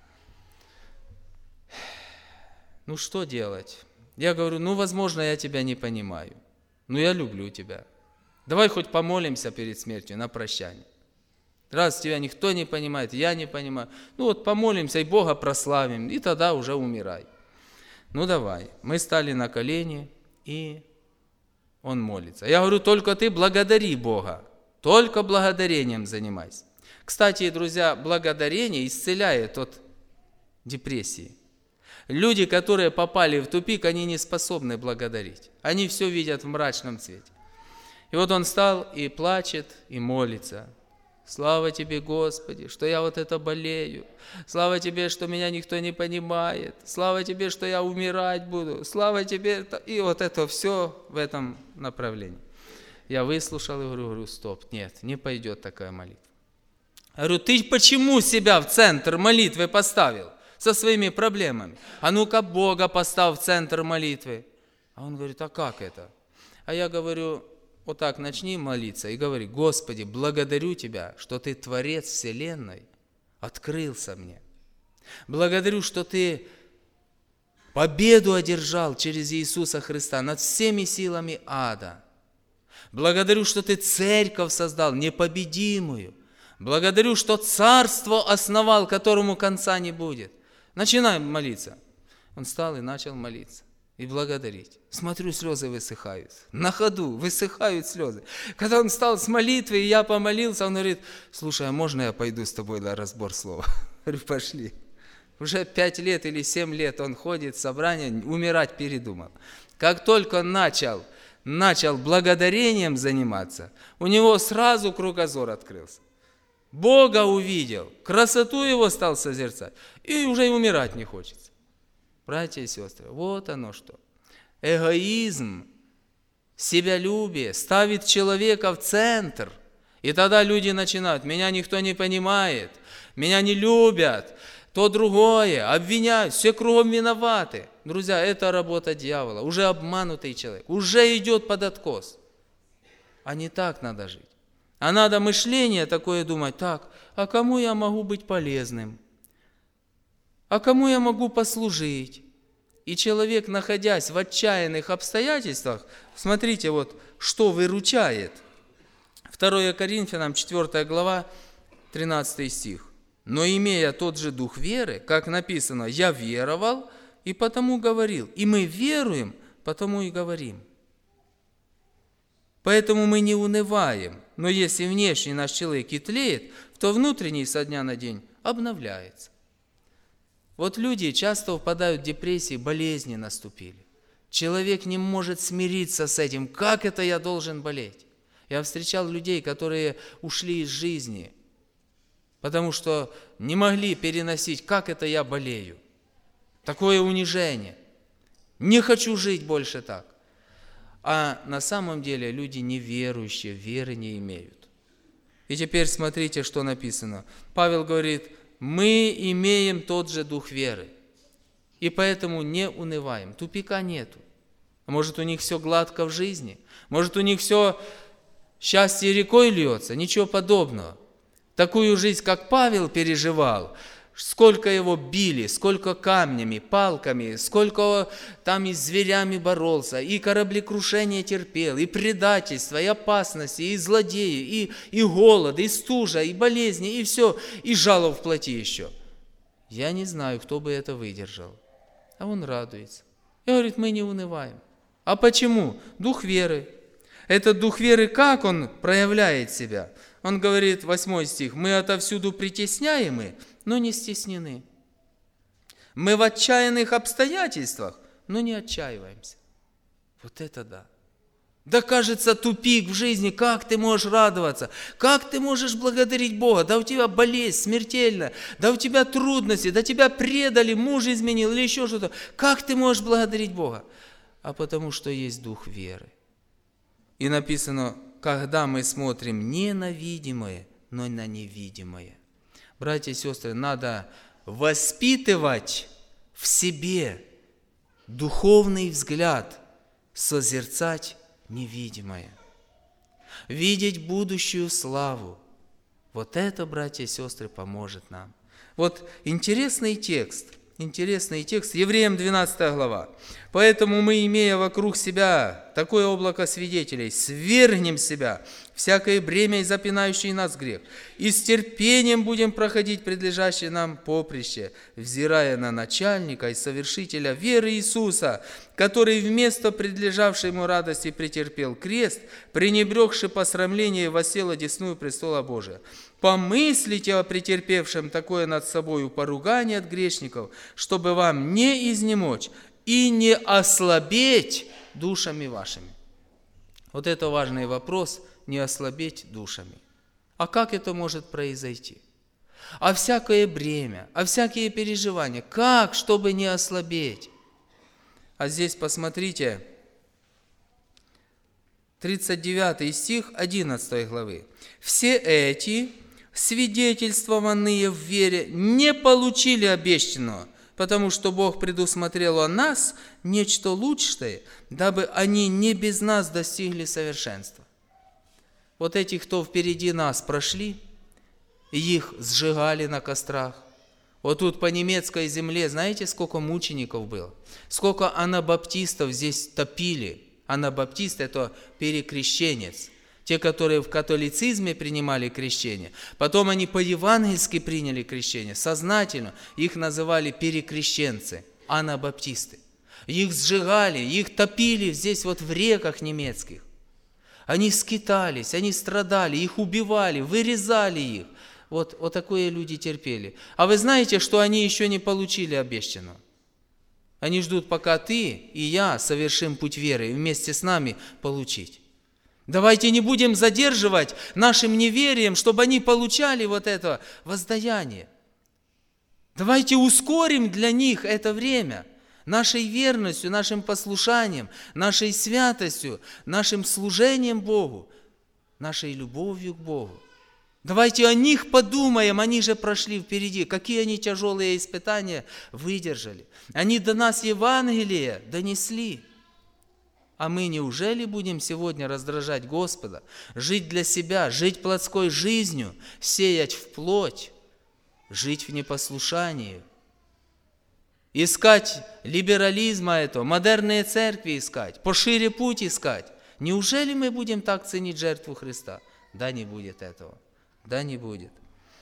Ну что делать? Я говорю, возможно, я тебя не понимаю, но я люблю тебя. Давай хоть помолимся перед смертью на прощание. Раз тебя никто не понимает, я не понимаю, помолимся и Бога прославим, и тогда уже умирай. Давай. Мы стали на колени, и он молится. Я говорю, только ты благодари Бога, только благодарением занимайся. Кстати, друзья, благодарение исцеляет от депрессии. Люди, которые попали в тупик, они не способны благодарить. Они все видят в мрачном цвете. И вот он встал и плачет, и молится. Слава тебе, Господи, что я вот это болею. Слава тебе, что меня никто не понимает. Слава тебе, что я умирать буду. Слава тебе. И вот это все в этом направлении. Я выслушал и говорю, стоп, нет, не пойдет такая молитва. Я говорю, ты почему себя в центр молитвы поставил со своими проблемами? А ну-ка Бога поставь в центр молитвы. А он говорит, а как это? А я говорю, вот так начни молиться и говори, Господи, благодарю Тебя, что Ты Творец Вселенной, открылся мне. Благодарю, что Ты победу одержал через Иисуса Христа над всеми силами ада. Благодарю, что Ты церковь создал непобедимую. Благодарю, что царство основал, которому конца не будет. Начинаем молиться. Он встал и начал молиться. И благодарить. Смотрю, слезы высыхают. На ходу высыхают слезы. Когда он встал с молитвы, и я помолился, он говорит, слушай, а можно я пойду с тобой на разбор слова? Говорю, пошли. Уже 5 лет или 7 лет он ходит в собрание, умирать передумал. Как только начал благодарением заниматься, у него сразу кругозор открылся. Бога увидел, красоту его стал созерцать, и уже и умирать не хочется. Братья и сестры, вот оно что. Эгоизм, себялюбие ставит человека в центр И тогда люди начинают: меня никто не понимает, меня не любят, то другое, обвиняют, все кругом виноваты. Друзья, это работа дьявола, уже обманутый человек, уже идет под откос. А не так надо жить. А надо мышление такое думать: так, а кому я могу быть полезным? А кому я могу послужить? И человек, находясь в отчаянных обстоятельствах, смотрите, вот что выручает. 2 Коринфянам, 4 глава, 13 стих. «Но имея тот же дух веры, как написано, я веровал, и потому говорил, и мы веруем, потому и говорим». Поэтому мы не унываем, но если внешний наш человек и тлеет, то внутренний со дня на день обновляется. Вот люди часто впадают в депрессии, болезни наступили. Человек не может смириться с этим. Как это я должен болеть? Я встречал людей, которые ушли из жизни, потому что не могли переносить, как это я болею. Такое унижение. Не хочу жить больше так. А на самом деле люди неверующие, веры не имеют. И теперь смотрите, что написано. Павел говорит: мы имеем тот же дух веры, и поэтому не унываем. Тупика нету. Может, у них все гладко в жизни, может, у них все счастье рекой льется, ничего подобного. Такую жизнь, как Павел переживал, сколько его били, сколько камнями, палками, сколько там и с зверями боролся, и кораблекрушение терпел, и предательство, и опасности, и злодеи, и голод, и стужа, и болезни, и все, и жало в плоти еще. Я не знаю, кто бы это выдержал. А он радуется. И говорит: мы не унываем. А почему? Дух веры. Этот дух веры, как он проявляет себя? Он говорит, 8 стих: мы отовсюду притесняемы, но не стеснены. Мы в отчаянных обстоятельствах, но не отчаиваемся. Вот это да. Да, кажется, тупик в жизни. Как ты можешь радоваться? Как ты можешь благодарить Бога? Да у тебя болезнь смертельная, да у тебя трудности, да тебя предали, муж изменил или еще что-то. Как ты можешь благодарить Бога? А потому что есть дух веры. И написано, когда мы смотрим не на видимое, но на невидимое. Братья и сестры, надо воспитывать в себе духовный взгляд, созерцать невидимое, видеть будущую славу. Вот это, братья и сестры, поможет нам. Вот интересный текст, Евреям 12 глава. «Поэтому мы, имея вокруг себя такое облако свидетелей, свергнем с себя всякое бремя и запинающий нас грех, и с терпением будем проходить предлежащее нам поприще, взирая на начальника и совершителя веры Иисуса, который вместо предлежавшей ему радости претерпел крест, пренебрегши посрамление, воссел одесную престола Божия. Помыслите о претерпевшем такое над собою поругание от грешников, чтобы вам не изнемочь и не ослабеть душами вашими». Вот это важный вопрос, не ослабеть душами. А как это может произойти? А всякое бремя, а всякие переживания, как, чтобы не ослабеть? А здесь посмотрите, 39 стих 11 главы. «Все эти, свидетельствованные в вере, не получили обещанного, потому что Бог предусмотрел о нас нечто лучшее, дабы они не без нас достигли совершенства». Вот эти, кто впереди нас прошли, их сжигали на кострах. Вот тут по немецкой земле, знаете, сколько мучеников было? Сколько анабаптистов здесь топили. Анабаптист – это перекрещенец. Те, которые в католицизме принимали крещение. Потом они по-евангельски приняли крещение. Сознательно их называли перекрещенцы, анабаптисты. Их сжигали, их топили здесь вот в реках немецких. Они скитались, они страдали, их убивали, вырезали их. Вот такое люди терпели. А вы знаете, что они еще не получили обещанного? Они ждут, пока ты и я совершим путь веры и вместе с нами получить. Давайте не будем задерживать нашим неверием, чтобы они получали вот это воздаяние. Давайте ускорим для них это время. Нашей верностью, нашим послушанием, нашей святостью, нашим служением Богу. нашей любовью к Богу. Давайте о них подумаем, они же прошли впереди, какие они тяжелые испытания выдержали. Они до нас Евангелие донесли. А мы неужели будем сегодня раздражать Господа, жить для себя, жить плотской жизнью, сеять в плоть, жить в непослушании, искать либерализма этого, модерные церкви искать, пошире путь искать? Неужели мы будем так ценить жертву Христа? Да не будет этого. Да не будет.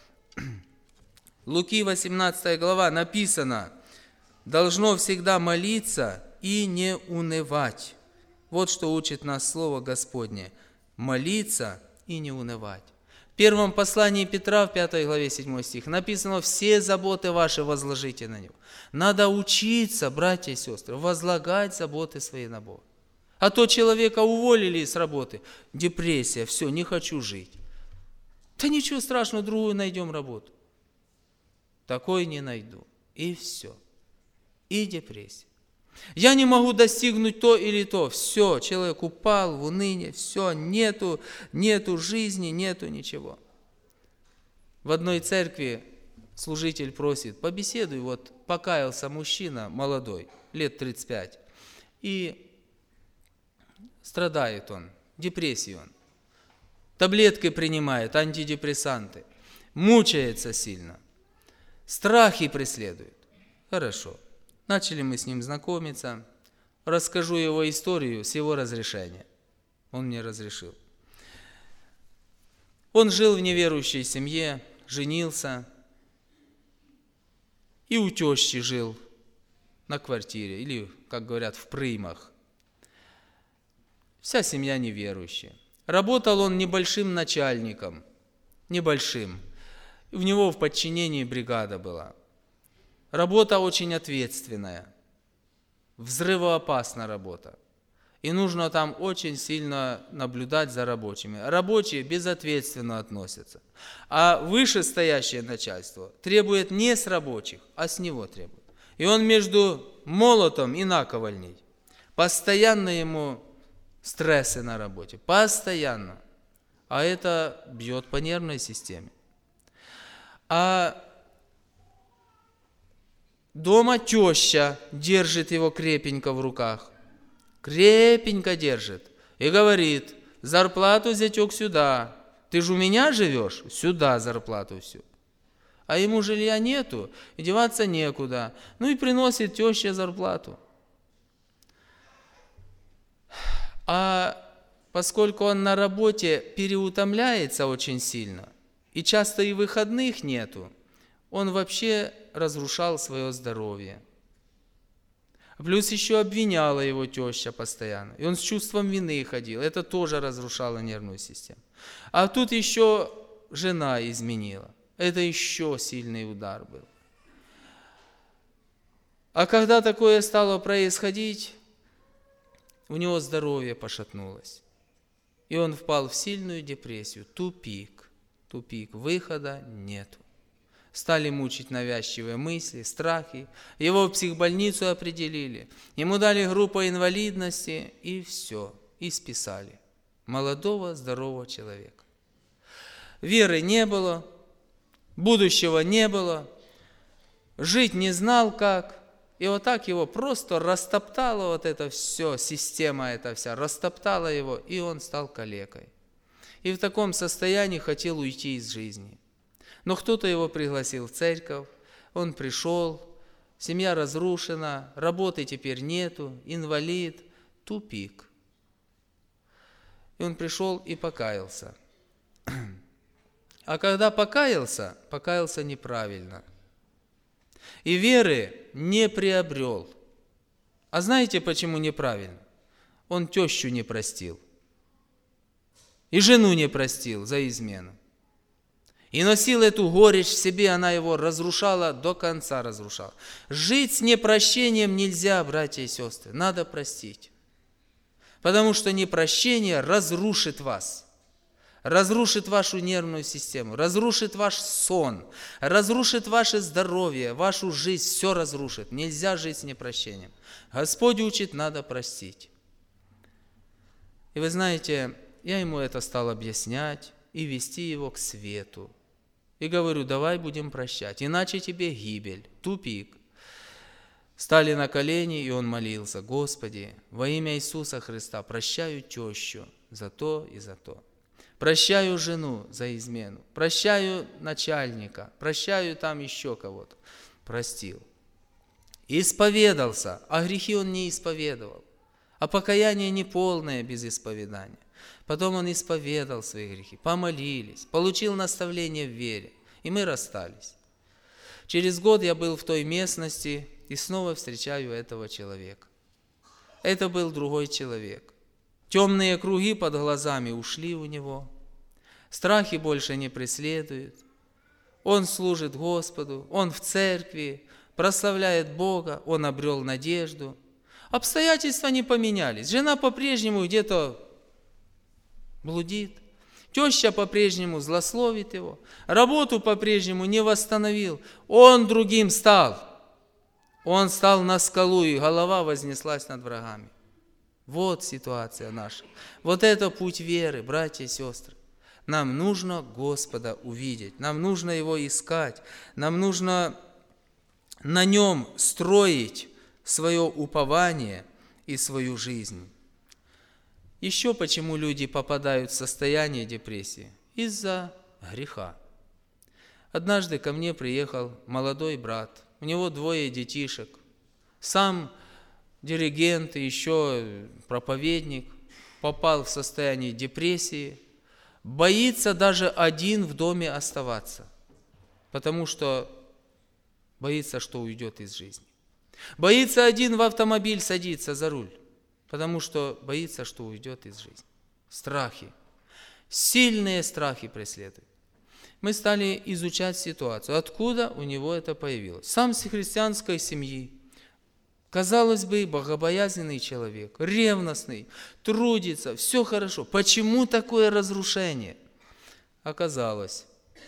Луки 18 глава написано: должно всегда молиться и не унывать. Вот что учит нас Слово Господне. Молиться и не унывать. В первом послании Петра, в 5 главе 7 стих, написано: все заботы ваши возложите на Него. Надо учиться, братья и сестры, возлагать заботы свои на Бога. А то человека уволили с работы, депрессия, все, не хочу жить. Да ничего страшного, другую найдем работу. Такой не найду. И все. И депрессия. Я не могу достигнуть то или то. Все, человек упал в уныние, все, нету жизни, нету ничего. В одной церкви служитель просит: побеседуй, вот покаялся мужчина молодой, лет 35, и страдает он, депрессией он. Таблетки принимает, антидепрессанты. Мучается сильно. Страхи преследуют. Хорошо. Начали мы с ним знакомиться. Расскажу его историю с его разрешения. Он мне разрешил. Он жил в неверующей семье, женился. И у тещи жил на квартире, или, как говорят, в прымах. Вся семья неверующая. Работал он небольшим начальником, небольшим. У него в подчинении бригада была. Работа очень ответственная, взрывоопасная работа. И нужно там очень сильно наблюдать за рабочими. Рабочие безответственно относятся. А вышестоящее начальство требует не с рабочих, а с него требует. И он между молотом и наковальней. Постоянно ему стрессы на работе, постоянно. А это бьет по нервной системе. А дома теща держит его крепенько в руках. Крепенько держит. И говорит: зарплату, зятек, сюда. Ты же у меня живешь? Сюда зарплату всю. А ему жилья нету, и деваться некуда. Ну и приносит теща зарплату. А поскольку он на работе переутомляется очень сильно, и часто и выходных нету, он вообще разрушал свое здоровье. Плюс еще обвиняла его теща постоянно. И он с чувством вины ходил. Это тоже разрушало нервную систему. А тут еще жена изменила. Это еще сильный удар был. А когда такое стало происходить, у него здоровье пошатнулось. И он впал в сильную депрессию. Тупик. Выхода нету. Стали мучить навязчивые мысли, страхи. Его в психбольницу определили. Ему дали группу инвалидности, и все. И списали. Молодого, здорового человека. Веры не было, будущего не было, жить не знал как. И вот так его просто растоптала вот это все, система эта вся, растоптала его, и он стал калекой. И в таком состоянии хотел уйти из жизни. Но кто-то его пригласил в церковь, он пришел, семья разрушена, работы теперь нету, инвалид, тупик. И он пришел и покаялся. А когда покаялся неправильно. И веры не приобрел. А знаете, почему неправильно? Он тещу не простил. И жену не простил за измену. И носил эту горечь в себе, она его разрушала, до конца разрушала. Жить с непрощением нельзя, братья и сестры, надо простить. Потому что непрощение разрушит вас. Разрушит вашу нервную систему, разрушит ваш сон, разрушит ваше здоровье, вашу жизнь, все разрушит. Нельзя жить с непрощением. Господь учит, надо простить. И вы знаете, я ему это стал объяснять и вести его к свету. И говорю, давай будем прощать, иначе тебе гибель, тупик. Стали на колени, и он молился, Господи, во имя Иисуса Христа прощаю тещу за то и за то. Прощаю жену за измену, прощаю начальника, прощаю там еще кого-то. Простил. Исповедался, а грехи он не исповедовал. А покаяние неполное без исповедания. Потом он исповедал свои грехи, помолились, получил наставление в вере, и мы расстались. Через год я был в той местности и снова встречаю этого человека. Это был другой человек. Темные круги под глазами ушли у него, страхи больше не преследуют. Он служит Господу, он в церкви, прославляет Бога, он обрел надежду. Обстоятельства не поменялись. Жена по-прежнему где-то блудит. Теща по-прежнему злословит его. Работу по-прежнему не восстановил. Он другим стал. Он стал на скалу, и голова вознеслась над врагами. Вот ситуация наша. Вот это путь веры, братья и сестры. Нам нужно Господа увидеть. Нам нужно Его искать. Нам нужно на Нем строить свое упование и свою жизнь. Еще почему люди попадают в состояние депрессии? Из-за греха. Однажды ко мне приехал молодой брат, у него 2 детишек, сам диригент и еще проповедник, попал в состояние депрессии, боится даже один в доме оставаться, потому что боится, что уйдет из жизни. Боится один в автомобиль садиться за руль, потому что боится, что уйдет из жизни. Страхи. Сильные страхи преследуют. Мы стали изучать ситуацию, откуда у него это появилось. Сам с христианской семьи. Казалось бы, богобоязненный человек, ревностный, трудится, все хорошо. Почему такое разрушение? Оказалось,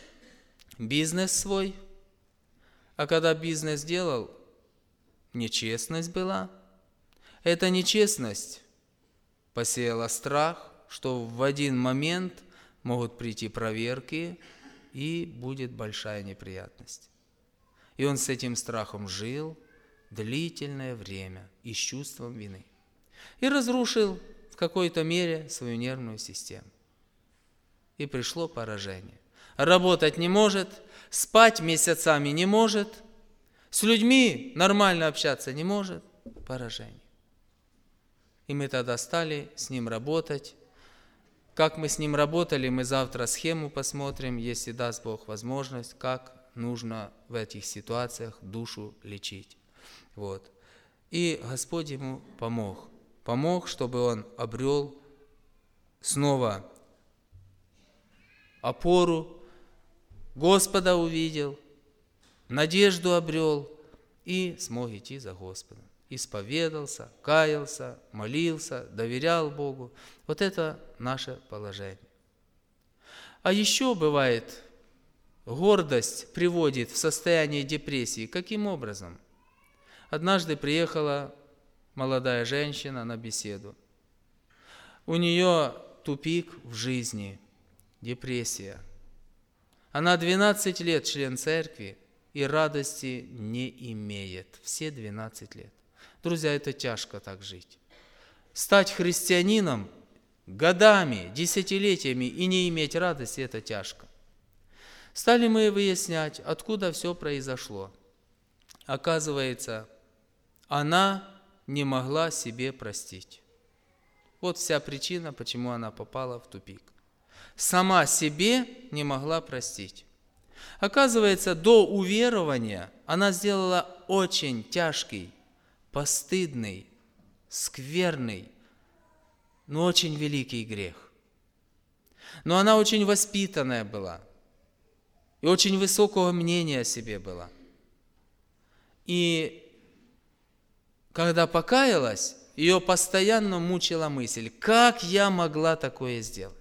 бизнес свой, а когда бизнес делал, нечестность была. Эта нечестность посеяла страх, что в один момент могут прийти проверки, и будет большая неприятность. И он с этим страхом жил длительное время и с чувством вины. И разрушил в какой-то мере свою нервную систему. И пришло поражение. Работать не может, спать месяцами не может, с людьми нормально общаться не может. Поражение. И мы тогда стали с ним работать. Как мы с ним работали, мы завтра схему посмотрим, если даст Бог возможность, как нужно в этих ситуациях душу лечить. Вот. И Господь ему помог. Помог, чтобы он обрел снова опору, Господа увидел, надежду обрел и смог идти за Господом. Исповедался, каялся, молился, доверял Богу. Вот это наше положение. А еще бывает, гордость приводит в состояние депрессии. Каким образом? Однажды приехала молодая женщина на беседу. У нее тупик в жизни, депрессия. Она 12 лет член церкви и радости не имеет. Все 12 лет. Друзья, это тяжко так жить. Стать христианином годами, десятилетиями и не иметь радости – это тяжко. Стали мы выяснять, откуда все произошло. Оказывается, она не могла себе простить. Вот вся причина, почему она попала в тупик. Сама себе не могла простить. Оказывается, до уверования она сделала очень тяжкий, постыдный, скверный, но очень великий грех. Но она очень воспитанная была и очень высокого мнения о себе была. И когда покаялась, ее постоянно мучила мысль, как я могла такое сделать?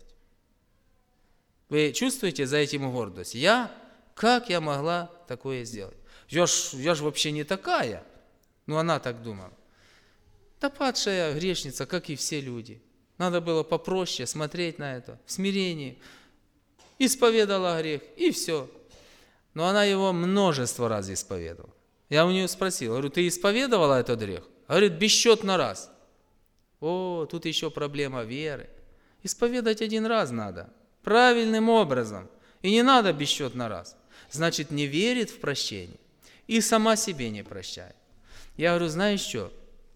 Вы чувствуете за этим гордость? Как я могла такое сделать? Я ж вообще не такая. Ну, она так думала. Да падшая грешница, как и все люди. Надо было попроще смотреть на это, в смирении. Исповедала грех, и все. Но она его множество раз исповедовала. Я у нее спросил, говорю, ты исповедовала этот грех? Говорит, бесчетно раз. О, тут еще проблема веры. Исповедать один раз надо, правильным образом. И не надо бесчетно раз. Значит, не верит в прощение и сама себе не прощает. Я говорю, знаешь что?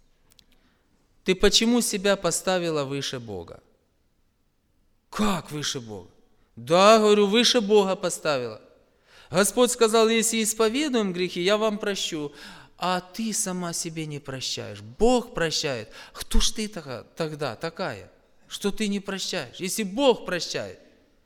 Ты почему себя поставила выше Бога? Как выше Бога? Да, говорю, выше Бога поставила. Господь сказал, если исповедуем грехи, я вам прощу. А ты сама себе не прощаешь. Бог прощает. Кто ж ты тогда такая, что ты не прощаешь? Если Бог прощает.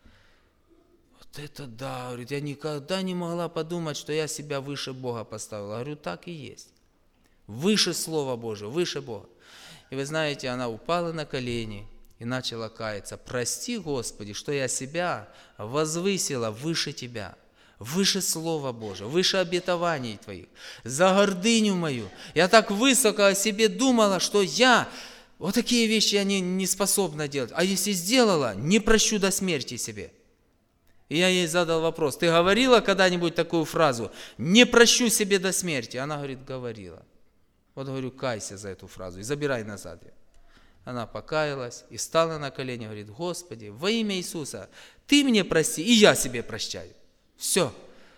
Вот это да, говорит, я никогда не могла подумать, что я себя выше Бога поставила. Говорю, так и есть. Выше Слова Божьего, выше Бога. И вы знаете, она упала на колени и начала каяться. Прости, Господи, что я себя возвысила выше Тебя, выше Слова Божьего, выше обетований Твоих, за гордыню мою. Я так высоко о себе думала, что я вот такие вещи я не способна делать. А если сделала, не прощу до смерти себе. И я ей задал вопрос, ты говорила когда-нибудь такую фразу, не прощу себе до смерти? Она говорит, говорила. Вот говорю, кайся за эту фразу и забирай назад ее. Она покаялась и стала на колени, говорит, Господи, во имя Иисуса, Ты мне прости, и я себе прощаю. Все.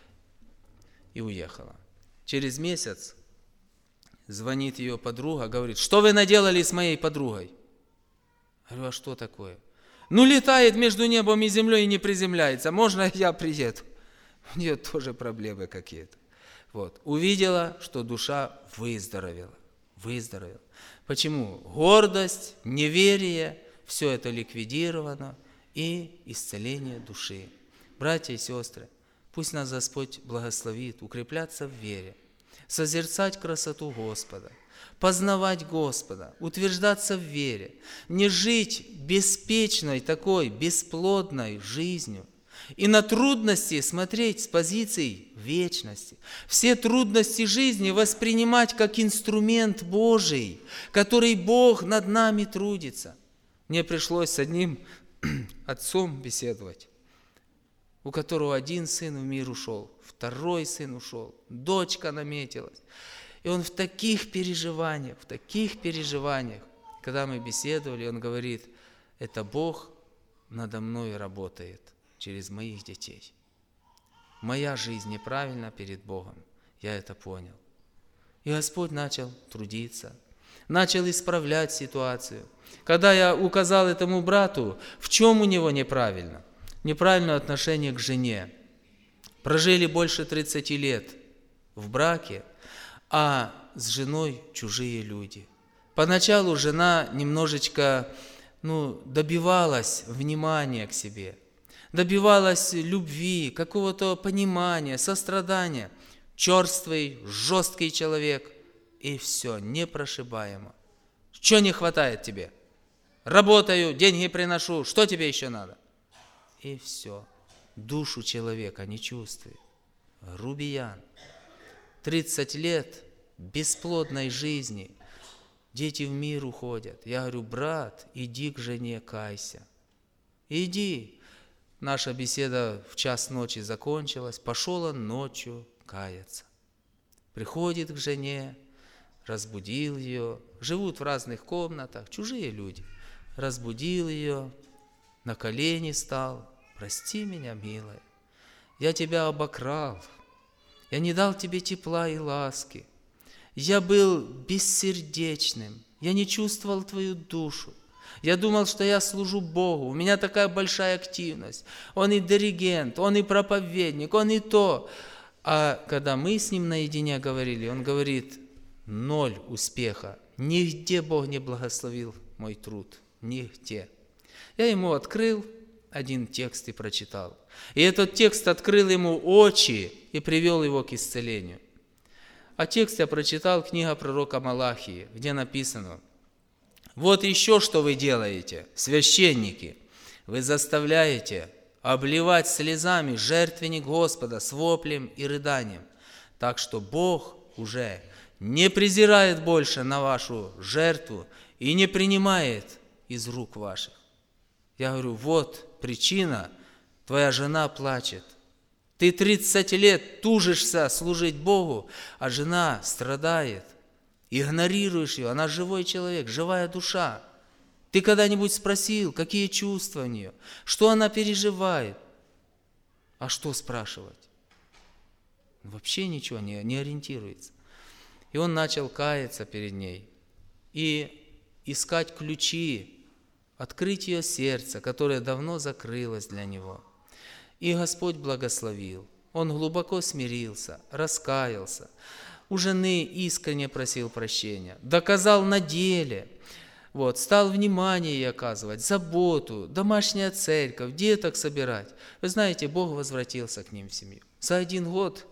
И уехала. Через месяц звонит ее подруга, говорит, что вы наделали с моей подругой? Говорю, а что такое? Ну, летает между небом и землей и не приземляется. Можно я приеду? У нее тоже проблемы какие-то. Вот. Увидела, что душа выздоровела. Выздоровела. Почему? Гордость, неверие, все это ликвидировано и исцеление души. Братья и сестры, пусть нас Господь благословит укрепляться в вере, созерцать красоту Господа, познавать Господа, утверждаться в вере, не жить беспечной такой, бесплодной жизнью, и на трудности смотреть с позицией вечности. Все трудности жизни воспринимать как инструмент Божий, который Бог над нами трудится. Мне пришлось с одним отцом беседовать, у которого один сын в мир ушел, второй сын ушел, дочка наметилась. И он в таких переживаниях, когда мы беседовали, он говорит, это Бог надо мной работает через моих детей. Моя жизнь неправильна перед Богом. Я это понял. И Господь начал трудиться, начал исправлять ситуацию. Когда я указал этому брату, в чем у него неправильно? Неправильное отношение к жене. Прожили больше 30 лет в браке, а с женой чужие люди. Поначалу жена немножечко добивалась внимания к себе, добивалась любви, какого-то понимания, сострадания. Черствый, жесткий человек, и все, непрошибаемо. Что не хватает тебе? Работаю, деньги приношу, что тебе еще надо? И все. Душу человека не чувствует. Грубиян. 30 лет бесплодной жизни. Дети в мир уходят. Я говорю, брат, иди к жене, кайся. Иди. Наша беседа в час ночи закончилась. Пошел он ночью каяться. Приходит к жене, разбудил ее. Живут в разных комнатах, чужие люди. Разбудил ее, на колени стал. Прости меня, милая, я тебя обокрал. Я не дал тебе тепла и ласки. Я был бессердечным. Я не чувствовал твою душу. Я думал, что я служу Богу. У меня такая большая активность. Он и диригент, он и проповедник, он и то. А когда мы с ним наедине говорили, он говорит, 0 успеха. Нигде Бог не благословил мой труд. Нигде. Я ему открыл один текст и прочитал. И этот текст открыл ему очи и привел его к исцелению. А текст я прочитал, книга пророка Малахии, где написано, вот еще что вы делаете, священники, вы заставляете обливать слезами жертвенник Господа с воплем и рыданием, так что Бог уже не презирает больше на вашу жертву и не принимает из рук ваших. Я говорю, вот причина, твоя жена плачет. Ты 30 лет тужишься служить Богу, а жена страдает. Игнорируешь ее, она живой человек, живая душа. Ты когда-нибудь спросил, какие чувства у нее, что она переживает? А что спрашивать? Вообще ничего не ориентируется. И он начал каяться перед ней и искать ключи, открыть ее сердце, которое давно закрылось для него. И Господь благословил. Он глубоко смирился, раскаялся. У жены искренне просил прощения, доказал на деле, стал внимание ей оказывать, заботу, домашняя церковь, деток собирать. Вы знаете, Бог возвратился к ним в семью. За 1 год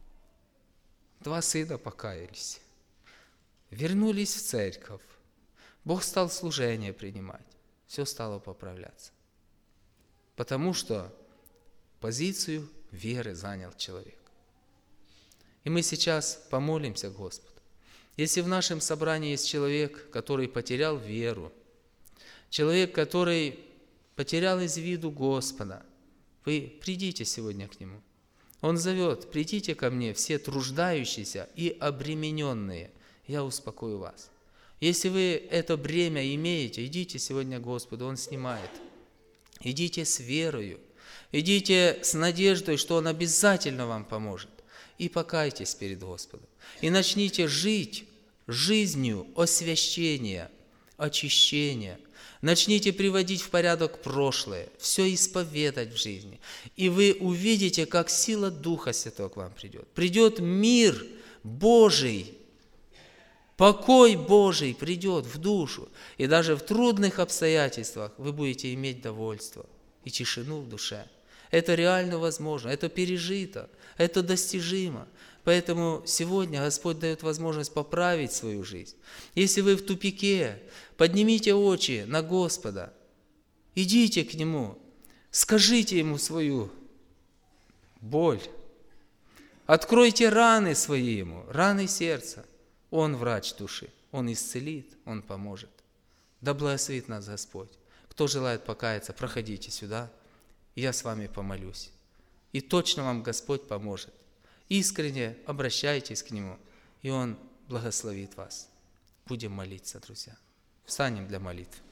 2 сына покаялись, вернулись в церковь. Бог стал служение принимать, все стало поправляться. Потому что позицию веры занял человек. И мы сейчас помолимся к Господу. Если в нашем собрании есть человек, который потерял веру, человек, который потерял из виду Господа, вы придите сегодня к Нему. Он зовет, придите ко мне, все труждающиеся и обремененные, я успокою вас. Если вы это бремя имеете, идите сегодня к Господу, Он снимает. Идите с верою, идите с надеждой, что Он обязательно вам поможет. И покайтесь перед Господом. И начните жить жизнью освящения, очищения. Начните приводить в порядок прошлое, все исповедать в жизни. И вы увидите, как сила Духа Святого к вам придет. Придет мир Божий, покой Божий придет в душу. И даже в трудных обстоятельствах вы будете иметь довольство и тишину в душе. Это реально возможно, это пережито, это достижимо. Поэтому сегодня Господь дает возможность поправить свою жизнь. Если вы в тупике, поднимите очи на Господа, идите к Нему, скажите Ему свою боль, откройте раны свои Ему, раны сердца. Он врач души, Он исцелит, Он поможет. Да благословит нас Господь. Кто желает покаяться, проходите сюда. Я с вами помолюсь. И точно вам Господь поможет. Искренне обращайтесь к Нему, и Он благословит вас. Будем молиться, друзья. Встанем для молитвы.